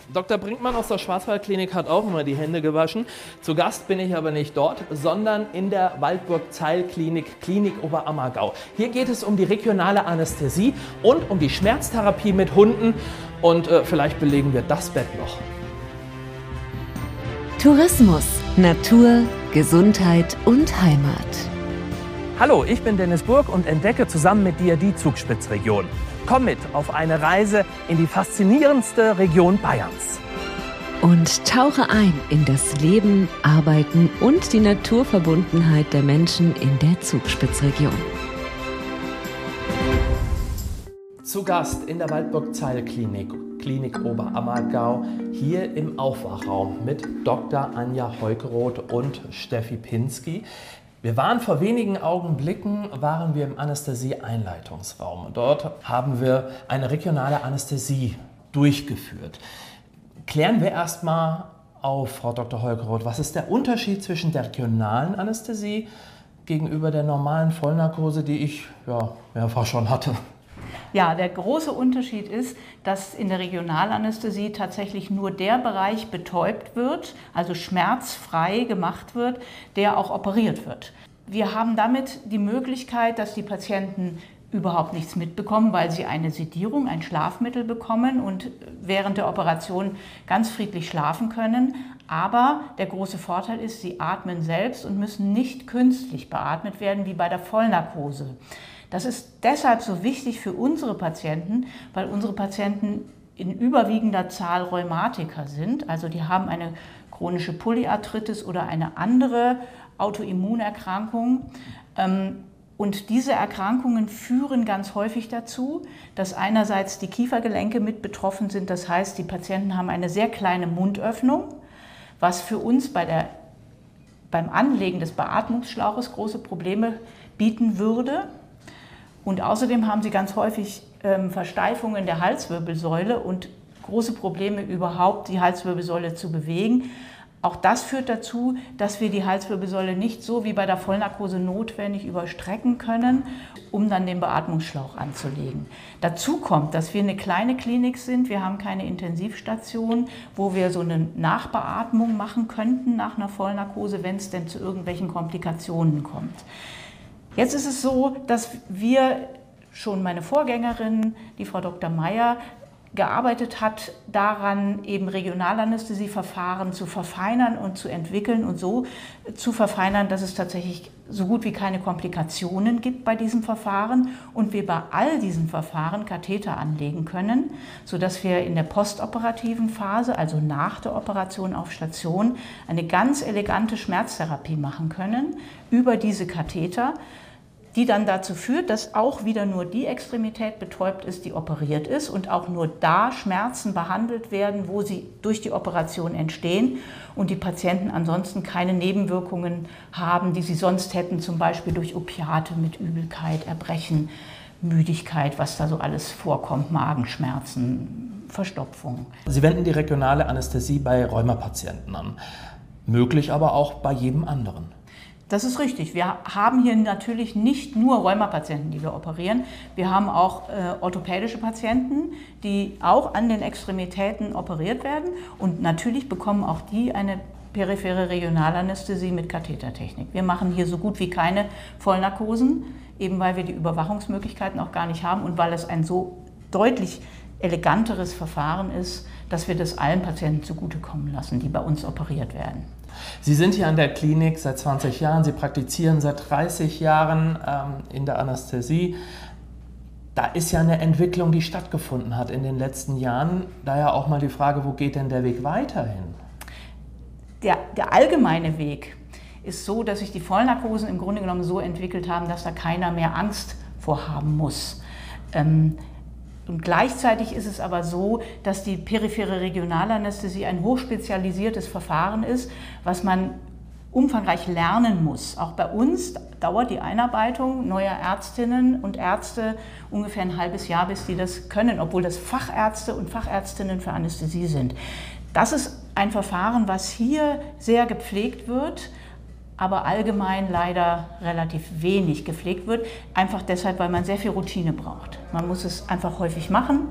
Dr. Brinkmann aus der Schwarzwaldklinik hat auch immer die Hände gewaschen. Zu Gast bin ich aber nicht dort, sondern in der Waldburg-Zeil-Klinik, Klinik Oberammergau. Hier geht es um die regionale Anästhesie und um die Schmerztherapie mit Hunden. Und vielleicht belegen wir das Bett noch. Tourismus, Natur, Gesundheit und Heimat. Hallo, ich bin Dennis Burg und entdecke zusammen mit dir die Zugspitzregion. Komm mit auf eine Reise in die faszinierendste Region Bayerns. Und tauche ein in das Leben, Arbeiten und die Naturverbundenheit der Menschen in der Zugspitzregion. Zu Gast in der Waldburg-Zeil-Klinik, Klinik Oberammergau, hier im Aufwachraum mit Dr. Anja Heukeroth und Steffi Pinsky. Wir waren vor wenigen Augenblicken im Anästhesie-Einleitungsraum. Dort haben wir eine regionale Anästhesie durchgeführt. Klären wir erstmal auf, Frau Dr. Heukeroth, was ist der Unterschied zwischen der regionalen Anästhesie gegenüber der normalen Vollnarkose, die ich mehrfach schon hatte? Ja, der große Unterschied ist, dass in der Regionalanästhesie tatsächlich nur der Bereich betäubt wird, also schmerzfrei gemacht wird, der auch operiert wird. Wir haben damit die Möglichkeit, dass die Patienten überhaupt nichts mitbekommen, weil sie eine Sedierung, ein Schlafmittel bekommen und während der Operation ganz friedlich schlafen können. Aber der große Vorteil ist, sie atmen selbst und müssen nicht künstlich beatmet werden wie bei der Vollnarkose. Das ist deshalb so wichtig für unsere Patienten, weil unsere Patienten in überwiegender Zahl Rheumatiker sind. Also die haben eine chronische Polyarthritis oder eine andere Autoimmunerkrankung. Und diese Erkrankungen führen ganz häufig dazu, dass einerseits die Kiefergelenke mit betroffen sind. Das heißt, die Patienten haben eine sehr kleine Mundöffnung, was für uns beim Anlegen des Beatmungsschlauches große Probleme bieten würde. Und außerdem haben sie ganz häufig Versteifungen der Halswirbelsäule und große Probleme überhaupt, die Halswirbelsäule zu bewegen. Auch das führt dazu, dass wir die Halswirbelsäule nicht so wie bei der Vollnarkose notwendig überstrecken können, um dann den Beatmungsschlauch anzulegen. Dazu kommt, dass wir eine kleine Klinik sind. Wir haben keine Intensivstation, wo wir so eine Nachbeatmung machen könnten nach einer Vollnarkose, wenn es denn zu irgendwelchen Komplikationen kommt. Jetzt ist es so, dass wir schon meine Vorgängerin, die Frau Dr. Meyer, gearbeitet hat daran, eben Regionalanästhesieverfahren zu verfeinern und zu entwickeln und so zu verfeinern, dass es tatsächlich so gut wie keine Komplikationen gibt bei diesem Verfahren und wir bei all diesen Verfahren Katheter anlegen können, sodass wir in der postoperativen Phase, also nach der Operation auf Station, eine ganz elegante Schmerztherapie machen können über diese Katheter, die dann dazu führt, dass auch wieder nur die Extremität betäubt ist, die operiert ist und auch nur da Schmerzen behandelt werden, wo sie durch die Operation entstehen und die Patienten ansonsten keine Nebenwirkungen haben, die sie sonst hätten, zum Beispiel durch Opiate mit Übelkeit, Erbrechen, Müdigkeit, was da so alles vorkommt, Magenschmerzen, Verstopfung. Sie wenden die regionale Anästhesie bei Rheumapatienten an, möglich aber auch bei jedem anderen. Das ist richtig. Wir haben hier natürlich nicht nur Rheumapatienten, die wir operieren. Wir haben auch orthopädische Patienten, die auch an den Extremitäten operiert werden. Und natürlich bekommen auch die eine periphere Regionalanästhesie mit Kathetertechnik. Wir machen hier so gut wie keine Vollnarkosen, eben weil wir die Überwachungsmöglichkeiten auch gar nicht haben und weil es ein so deutlich eleganteres Verfahren ist, dass wir das allen Patienten zugutekommen lassen, die bei uns operiert werden. Sie sind hier an der Klinik seit 20 Jahren, Sie praktizieren seit 30 Jahren in der Anästhesie. Da ist ja eine Entwicklung, die stattgefunden hat in den letzten Jahren. Daher auch mal die Frage, wo geht denn der Weg weiterhin? Der allgemeine Weg ist so, dass sich die Vollnarkosen im Grunde genommen so entwickelt haben, dass da keiner mehr Angst vorhaben muss. Und gleichzeitig ist es aber so, dass die periphere Regionalanästhesie ein hochspezialisiertes Verfahren ist, was man umfangreich lernen muss. Auch bei uns dauert die Einarbeitung neuer Ärztinnen und Ärzte ungefähr ein halbes Jahr, bis die das können, obwohl das Fachärzte und Fachärztinnen für Anästhesie sind. Das ist ein Verfahren, was hier sehr gepflegt wird, aber allgemein leider relativ wenig gepflegt wird. Einfach deshalb, weil man sehr viel Routine braucht. Man muss es einfach häufig machen.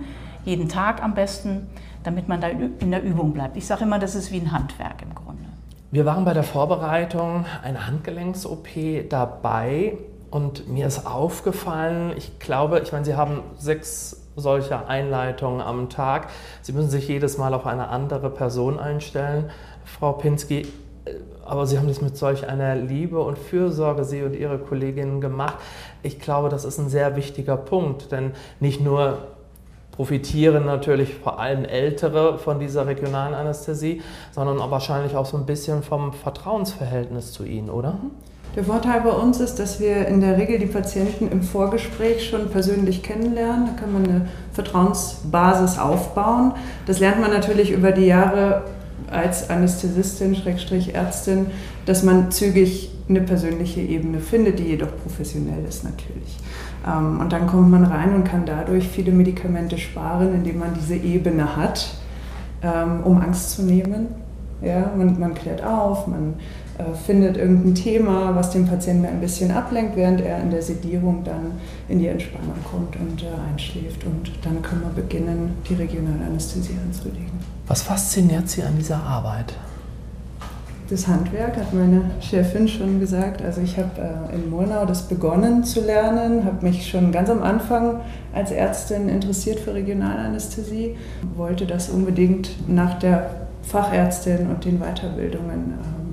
jeden Tag am besten, damit man da in der Übung bleibt. Ich sage immer, das ist wie ein Handwerk im Grunde. Wir waren bei der Vorbereitung einer Handgelenks-OP dabei und mir ist aufgefallen, ich meine, Sie haben 6 solcher Einleitungen am Tag. Sie müssen sich jedes Mal auf eine andere Person einstellen, Frau Pinsky. Aber Sie haben das mit solch einer Liebe und Fürsorge, Sie und Ihre Kolleginnen, gemacht. Ich glaube, das ist ein sehr wichtiger Punkt, denn nicht nur profitieren natürlich vor allem Ältere von dieser regionalen Anästhesie, sondern auch wahrscheinlich auch so ein bisschen vom Vertrauensverhältnis zu Ihnen, oder? Der Vorteil bei uns ist, dass wir in der Regel die Patienten im Vorgespräch schon persönlich kennenlernen. Da kann man eine Vertrauensbasis aufbauen. Das lernt man natürlich über die Jahre als Anästhesistin, Ärztin, dass man zügig eine persönliche Ebene findet, die jedoch professionell ist natürlich. Und dann kommt man rein und kann dadurch viele Medikamente sparen, indem man diese Ebene hat, um Angst zu nehmen. Ja, man klärt auf, man findet irgendein Thema, was den Patienten ein bisschen ablenkt, während er in der Sedierung dann in die Entspannung kommt und einschläft. Und dann können wir beginnen, die regionale Anästhesie anzulegen. Was fasziniert Sie an dieser Arbeit? Das Handwerk, hat meine Chefin schon gesagt. Also ich habe in Murnau das begonnen zu lernen, habe mich schon ganz am Anfang als Ärztin interessiert für Regionalanästhesie, wollte das unbedingt nach der Fachärztin und den Weiterbildungen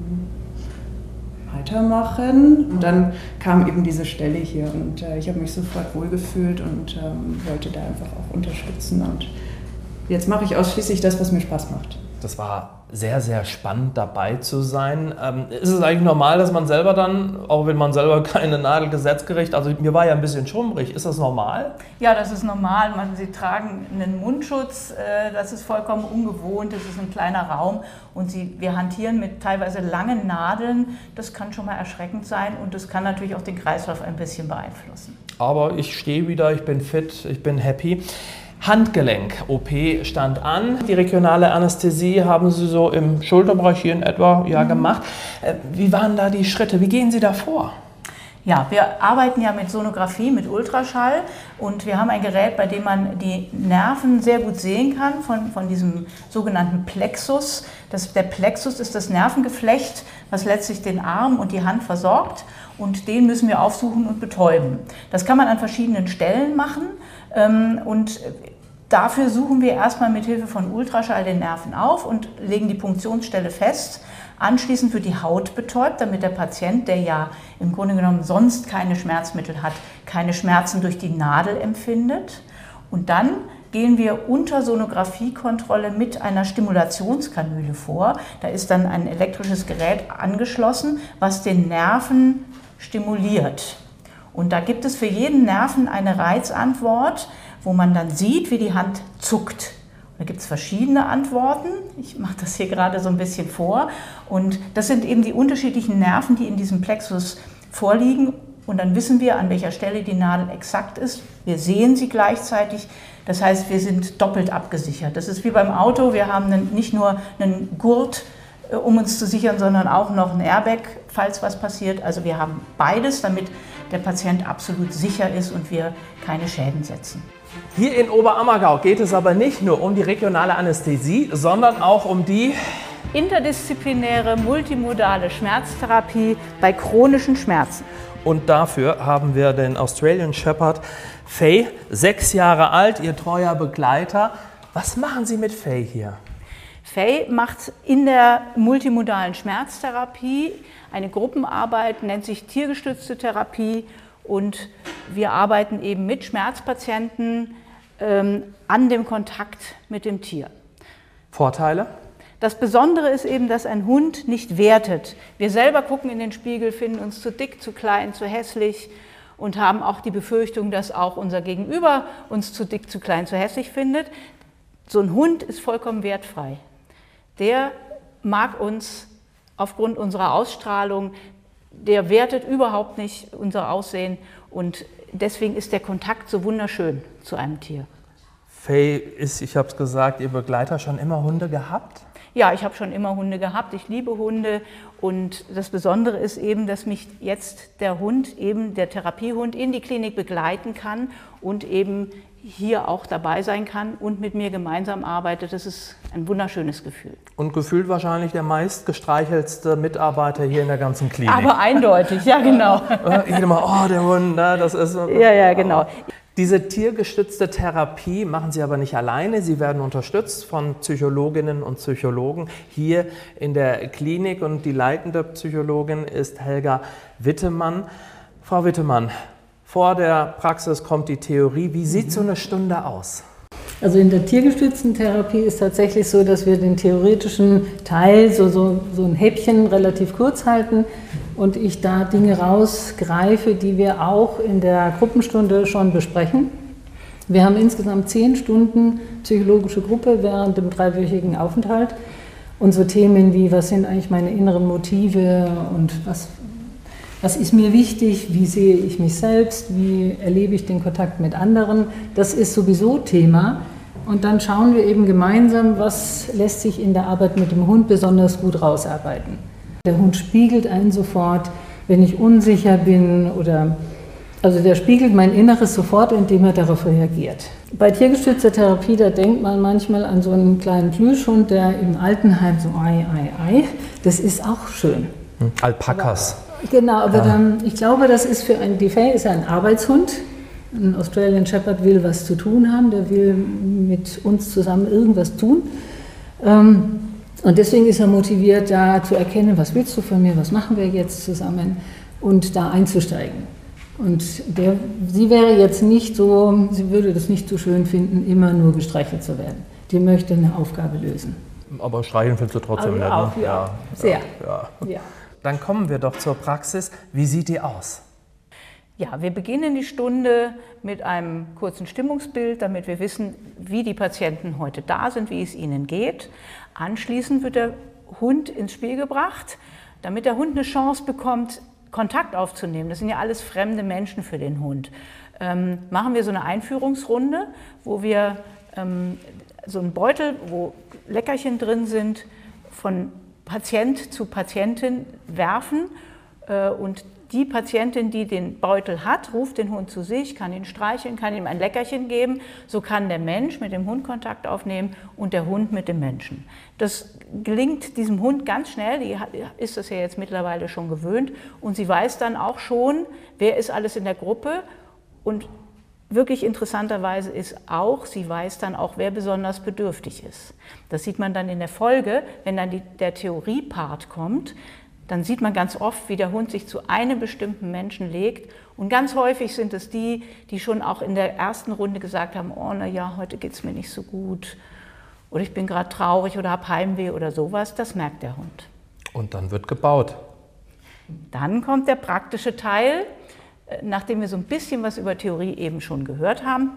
weitermachen. Und dann kam eben diese Stelle hier und ich habe mich sofort wohlgefühlt und wollte da einfach auch unterstützen. Und jetzt mache ich ausschließlich das, was mir Spaß macht. Das war sehr, sehr spannend, dabei zu sein. Ist es eigentlich normal, dass man selber dann, auch wenn man selber keine Nadel gesetzgerecht, also mir war ja ein bisschen schummrig, ist das normal? Ja, das ist normal. Sie tragen einen Mundschutz, das ist vollkommen ungewohnt, das ist ein kleiner Raum und wir hantieren mit teilweise langen Nadeln. Das kann schon mal erschreckend sein und das kann natürlich auch den Kreislauf ein bisschen beeinflussen. Aber ich stehe wieder, ich bin fit, ich bin happy. Handgelenk-OP stand an. Die regionale Anästhesie haben Sie so im Schulterbereich hier in etwa gemacht. Wie waren da die Schritte? Wie gehen Sie da vor? Ja, wir arbeiten ja mit Sonographie, mit Ultraschall und wir haben ein Gerät, bei dem man die Nerven sehr gut sehen kann von diesem sogenannten Plexus. Der Plexus ist das Nervengeflecht, was letztlich den Arm und die Hand versorgt und den müssen wir aufsuchen und betäuben. Das kann man an verschiedenen Stellen machen und dafür suchen wir erstmal mit Hilfe von Ultraschall den Nerven auf und legen die Punktionsstelle fest. Anschließend wird die Haut betäubt, damit der Patient, der ja im Grunde genommen sonst keine Schmerzmittel hat, keine Schmerzen durch die Nadel empfindet. Und dann gehen wir unter Sonographiekontrolle mit einer Stimulationskanüle vor. Da ist dann ein elektrisches Gerät angeschlossen, was den Nerven stimuliert. Und da gibt es für jeden Nerven eine Reizantwort, wo man dann sieht, wie die Hand zuckt. Da gibt es verschiedene Antworten. Ich mache das hier gerade so ein bisschen vor. Und das sind eben die unterschiedlichen Nerven, die in diesem Plexus vorliegen. Und dann wissen wir, an welcher Stelle die Nadel exakt ist. Wir sehen sie gleichzeitig. Das heißt, wir sind doppelt abgesichert. Das ist wie beim Auto. Wir haben nicht nur einen Gurt, um uns zu sichern, sondern auch noch ein Airbag, falls was passiert. Also wir haben beides, damit der Patient absolut sicher ist und wir keine Schäden setzen. Hier in Oberammergau geht es aber nicht nur um die regionale Anästhesie, sondern auch um die interdisziplinäre multimodale Schmerztherapie bei chronischen Schmerzen. Und dafür haben wir den Australian Shepherd Faye, 6 Jahre alt, Ihr treuer Begleiter. Was machen Sie mit Faye hier? Faye macht in der multimodalen Schmerztherapie eine Gruppenarbeit, nennt sich tiergestützte Therapie. Und wir arbeiten eben mit Schmerzpatienten an dem Kontakt mit dem Tier. Vorteile? Das Besondere ist eben, dass ein Hund nicht wertet. Wir selber gucken in den Spiegel, finden uns zu dick, zu klein, zu hässlich und haben auch die Befürchtung, dass auch unser Gegenüber uns zu dick, zu klein, zu hässlich findet. So ein Hund ist vollkommen wertfrei. Der mag uns aufgrund unserer Ausstrahlung, der wertet überhaupt nicht unser Aussehen und deswegen ist der Kontakt so wunderschön zu einem Tier. Faye ist, ich habe es gesagt, Ihr Begleiter, schon immer Hunde gehabt? Ja, ich habe schon immer Hunde gehabt, ich liebe Hunde und das Besondere ist eben, dass mich jetzt der Hund, eben der Therapiehund, in die Klinik begleiten kann und eben hier auch dabei sein kann und mit mir gemeinsam arbeitet. Das ist ein wunderschönes Gefühl. Und gefühlt wahrscheinlich der meist gestreichelste Mitarbeiter hier in der ganzen Klinik. Aber eindeutig, ja genau. Jeder mal, oh der Hund, ne, das ist... Ja, genau. Diese tiergestützte Therapie machen Sie aber nicht alleine. Sie werden unterstützt von Psychologinnen und Psychologen hier in der Klinik. Und die leitende Psychologin ist Helga Wittemann. Frau Wittemann, vor der Praxis kommt die Theorie. Wie sieht so eine Stunde aus? Also in der tiergestützten Therapie ist tatsächlich so, dass wir den theoretischen Teil, so ein Häppchen, relativ kurz halten und ich da Dinge rausgreife, die wir auch in der Gruppenstunde schon besprechen. Wir haben insgesamt 10 Stunden psychologische Gruppe während dem 3-wöchigen Aufenthalt. Und so Themen wie, was sind eigentlich meine inneren Motive und was ist mir wichtig, wie sehe ich mich selbst, wie erlebe ich den Kontakt mit anderen, das ist sowieso Thema. Und dann schauen wir eben gemeinsam, was lässt sich in der Arbeit mit dem Hund besonders gut rausarbeiten. Der Hund spiegelt einen sofort, wenn ich unsicher bin also der spiegelt mein Inneres sofort, indem er darauf reagiert. Bei tiergestützter Therapie, da denkt man manchmal an so einen kleinen Plüschhund, der im Altenheim so das ist auch schön. Alpakas. Genau, aber dann, ich glaube, das ist für einen Defay ist ein Arbeitshund. Ein Australian Shepherd will was zu tun haben, der will mit uns zusammen irgendwas tun. Und deswegen ist er motiviert, da zu erkennen, was willst du von mir, was machen wir jetzt zusammen und da einzusteigen. Und sie wäre jetzt nicht so, sie würde das nicht so schön finden, immer nur gestreichelt zu werden. Die möchte eine Aufgabe lösen. Aber streicheln findest du trotzdem nett, auch, ne? ja. Sehr. Ja. Dann kommen wir doch zur Praxis. Wie sieht die aus? Ja, wir beginnen die Stunde mit einem kurzen Stimmungsbild, damit wir wissen, wie die Patienten heute da sind, wie es ihnen geht. Anschließend wird der Hund ins Spiel gebracht, damit der Hund eine Chance bekommt, Kontakt aufzunehmen. Das sind ja alles fremde Menschen für den Hund. Machen wir so eine Einführungsrunde, wo wir so einen Beutel, wo Leckerchen drin sind, von Patient zu Patientin werfen und die Patientin, die den Beutel hat, ruft den Hund zu sich, kann ihn streicheln, kann ihm ein Leckerchen geben. So kann der Mensch mit dem Hund Kontakt aufnehmen und der Hund mit dem Menschen. Das gelingt diesem Hund ganz schnell, die ist das ja jetzt mittlerweile schon gewöhnt und sie weiß dann auch schon, wer ist alles in der Gruppe und wirklich interessanterweise ist auch, sie weiß dann auch, wer besonders bedürftig ist. Das sieht man dann in der Folge, wenn dann der Theorie-Part kommt, dann sieht man ganz oft, wie der Hund sich zu einem bestimmten Menschen legt. Und ganz häufig sind es die, die schon auch in der ersten Runde gesagt haben, oh na ja, heute geht es mir nicht so gut oder ich bin gerade traurig oder habe Heimweh oder sowas. Das merkt der Hund. Und dann wird gebaut. Dann kommt der praktische Teil. Nachdem wir so ein bisschen was über Theorie eben schon gehört haben,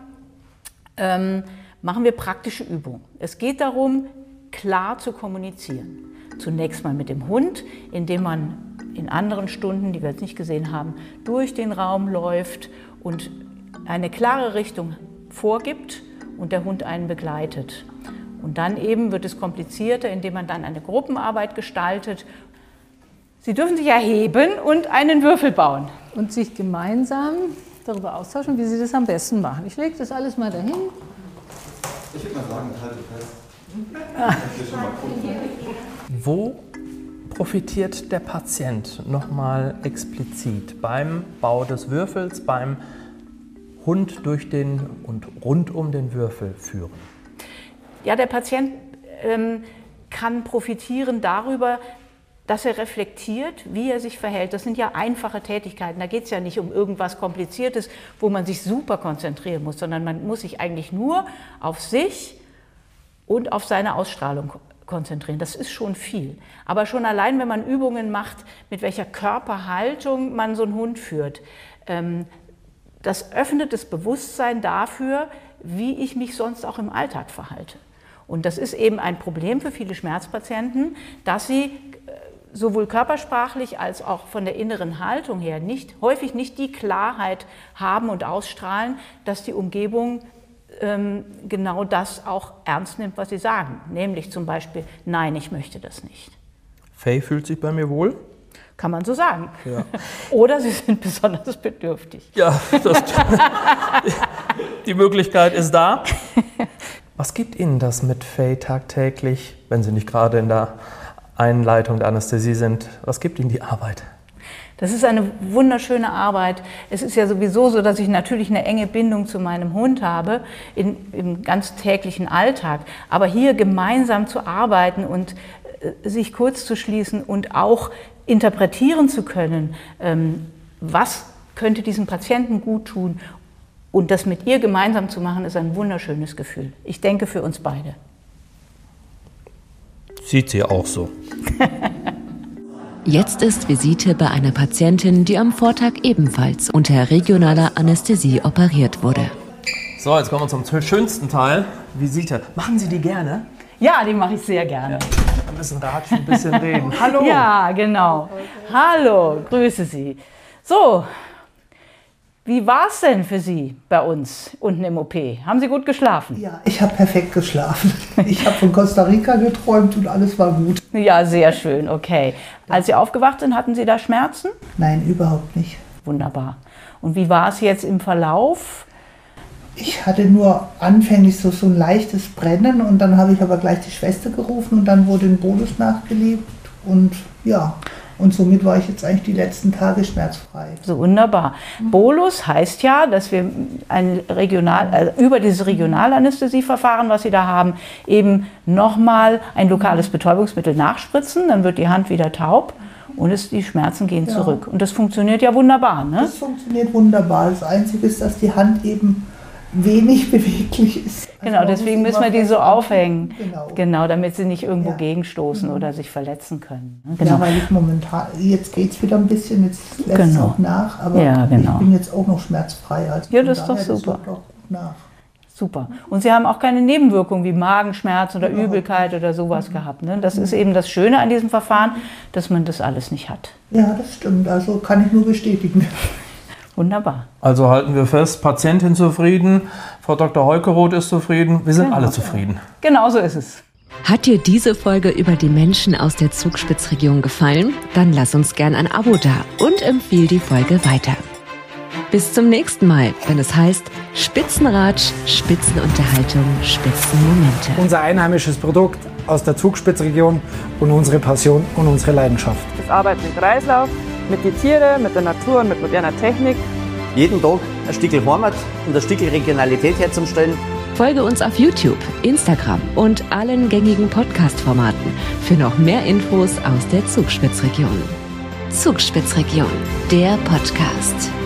machen wir praktische Übungen. Es geht darum, klar zu kommunizieren. Zunächst mal mit dem Hund, indem man in anderen Stunden, die wir jetzt nicht gesehen haben, durch den Raum läuft und eine klare Richtung vorgibt und der Hund einen begleitet. Und dann eben wird es komplizierter, indem man dann eine Gruppenarbeit gestaltet. Sie dürfen sich erheben und einen Würfel bauen. Und sich gemeinsam darüber austauschen, wie Sie das am besten machen. Ich lege das alles mal dahin. Ich würde mal sagen, halte fest. Wo profitiert der Patient nochmal explizit beim Bau des Würfels, beim Hund durch den und rund um den Würfel führen? Ja, der Patient kann profitieren darüber, dass er reflektiert, wie er sich verhält. Das sind ja einfache Tätigkeiten. Da geht es ja nicht um irgendwas Kompliziertes, wo man sich super konzentrieren muss, sondern man muss sich eigentlich nur auf sich und auf seine Ausstrahlung konzentrieren. Das ist schon viel. Aber schon allein, wenn man Übungen macht, mit welcher Körperhaltung man so einen Hund führt, das öffnet das Bewusstsein dafür, wie ich mich sonst auch im Alltag verhalte. Und das ist eben ein Problem für viele Schmerzpatienten, dass sie sowohl körpersprachlich als auch von der inneren Haltung her häufig nicht die Klarheit haben und ausstrahlen, dass die Umgebung genau das auch ernst nimmt, was sie sagen. Nämlich zum Beispiel, nein, ich möchte das nicht. Faye fühlt sich bei mir wohl. Kann man so sagen. Ja. Oder sie sind besonders bedürftig. Ja, die Möglichkeit ist da. Was gibt Ihnen das mit Faye tagtäglich, wenn Sie nicht gerade in der Einleitung der Anästhesie sind? Was gibt Ihnen die Arbeit? Das ist eine wunderschöne Arbeit. Es ist ja sowieso so, dass ich natürlich eine enge Bindung zu meinem Hund habe im ganz täglichen Alltag. Aber hier gemeinsam zu arbeiten und sich kurz zu schließen und auch interpretieren zu können, was könnte diesem Patienten gut tun und das mit ihr gemeinsam zu machen, ist ein wunderschönes Gefühl. Ich denke für uns beide. Sieht sie auch so. Jetzt ist Visite bei einer Patientin, die am Vortag ebenfalls unter regionaler Anästhesie operiert wurde. So, jetzt kommen wir zum schönsten Teil, Visite. Machen Sie die gerne? Ja, die mache ich sehr gerne. Wir müssen ratschen, ein bisschen reden. Hallo! Ja, genau. Hallo, grüße Sie. So, wie war es denn für Sie bei uns unten im OP? Haben Sie gut geschlafen? Ja, ich habe perfekt geschlafen. Ich habe von Costa Rica geträumt und alles war gut. Ja, sehr schön, okay. Als Sie aufgewacht sind, hatten Sie da Schmerzen? Nein, überhaupt nicht. Wunderbar. Und wie war es jetzt im Verlauf? Ich hatte nur anfänglich so ein leichtes Brennen und dann habe ich aber gleich die Schwester gerufen und dann wurde ein Bolus nachgelebt und ja, und somit war ich jetzt eigentlich die letzten Tage schmerzfrei. So wunderbar. Bolus heißt ja, dass wir über dieses Regionalanästhesieverfahren, was Sie da haben, eben nochmal ein lokales Betäubungsmittel nachspritzen, dann wird die Hand wieder taub und die Schmerzen gehen zurück. Und das funktioniert ja wunderbar, ne? Das funktioniert wunderbar. Das Einzige ist, dass die Hand eben wenig beweglich ist. Also genau, deswegen müssen wir die so aufhängen. Genau, damit sie nicht irgendwo gegenstoßen oder sich verletzen können. Genau. Ja, weil ich momentan, jetzt geht es wieder ein bisschen, jetzt lässt es auch nach, aber ich bin jetzt auch noch schmerzfrei. Also ja, das ist doch super. Das gut nach. Super. Und Sie haben auch keine Nebenwirkungen wie Magenschmerz oder Übelkeit oder sowas gehabt. Ne? Das ist eben das Schöne an diesem Verfahren, dass man das alles nicht hat. Ja, das stimmt. Also kann ich nur bestätigen. Wunderbar. Also halten wir fest, Patientin zufrieden, Frau Dr. Heukeroth ist zufrieden, wir sind alle zufrieden. Genau so ist es. Hat dir diese Folge über die Menschen aus der Zugspitzregion gefallen? Dann lass uns gern ein Abo da und empfiehl die Folge weiter. Bis zum nächsten Mal, wenn es heißt Spitzenratsch, Spitzenunterhaltung, Spitzenmomente. Unser einheimisches Produkt aus der Zugspitzregion und unsere Passion und unsere Leidenschaft. Das Arbeiten im Kreislauf, mit den Tieren, mit der Natur und mit moderner Technik. Jeden Tag ein Stückchen Heimat und ein Stückchen Regionalität herzustellen. Folge uns auf YouTube, Instagram und allen gängigen Podcast-Formaten für noch mehr Infos aus der Zugspitzregion. Zugspitzregion, der Podcast.